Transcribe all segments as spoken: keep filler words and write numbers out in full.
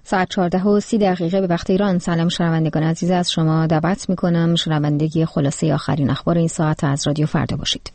ساعت چهارده و سی دقیقه به وقت ایران. سلام شنوندگان عزیز، از شما دعوت میکنم شنوندگی خلاصه آخرین اخبار این ساعت از رادیو فردا باشید.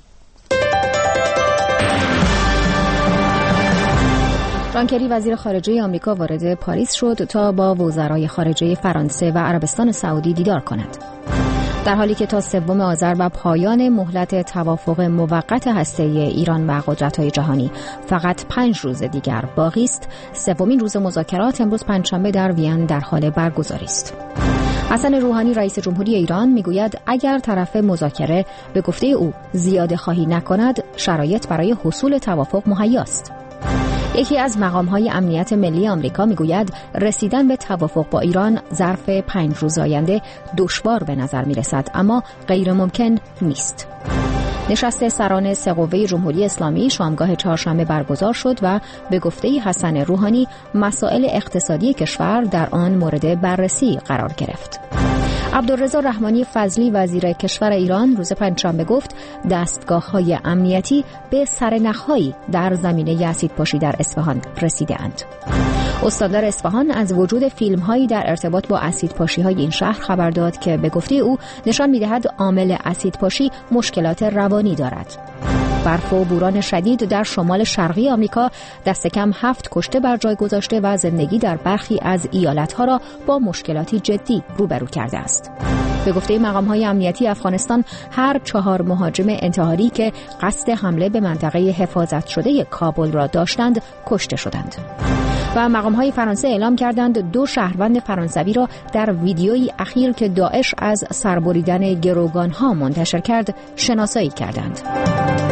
جان کری وزیر خارجه آمریکا وارد پاریس شد تا با وزرای خارجه فرانسه و عربستان سعودی دیدار کند. در حالی که تا سوم آذر و پایان مهلت توافق موقت هسته‌ای ایران و قدرت‌های جهانی فقط پنج روز دیگر باقی است، سومین روز مذاکرات امروز پنجشنبه در وین در حال برگزاری است. حسن روحانی رئیس جمهوری ایران میگوید اگر طرف مذاکره به گفته او زیاده خواهی نکند، شرایط برای حصول توافق مهیا است. یکی از مقام‌های امنیت ملی آمریکا میگوید رسیدن به توافق با ایران ظرف پنج روز آینده دشوار به نظر میرسد، اما غیر ممکن نیست. نشست سران سه قوه جمهوری اسلامی شامگاه چهارشنبه برگزار شد و به گفته حسن روحانی مسائل اقتصادی کشور در آن مورد بررسی قرار گرفت. عبدالرضا رحمانی فضلی وزیر کشور ایران روز پنجشنبه گفت دستگاه‌های امنیتی به سرنخ‌هایی در زمینه اسیدپاشی در اصفهان رسیده‌اند. استاندار اصفهان از وجود فیلم‌هایی در ارتباط با اسیدپاشی‌های این شهر خبر داد که به گفته او نشان می‌دهد عامل اسیدپاشی مشکلات روانی دارد. برف و بوران شدید در شمال شرقی آمریکا دست کم هفت کشته بر جای گذاشته و زندگی در برخی از ایالت‌ها را با مشکلاتی جدی روبرو کرده است. به گفته مقام‌های امنیتی افغانستان هر چهار مهاجم انتحاری که قصد حمله به منطقه حفاظت شده کابل را داشتند کشته شدند. و مقام‌های فرانسه اعلام کردند دو شهروند فرانسوی را در ویدیویی اخیر که داعش از سربریدن گروگان‌ها منتشر کرد شناسایی کردند.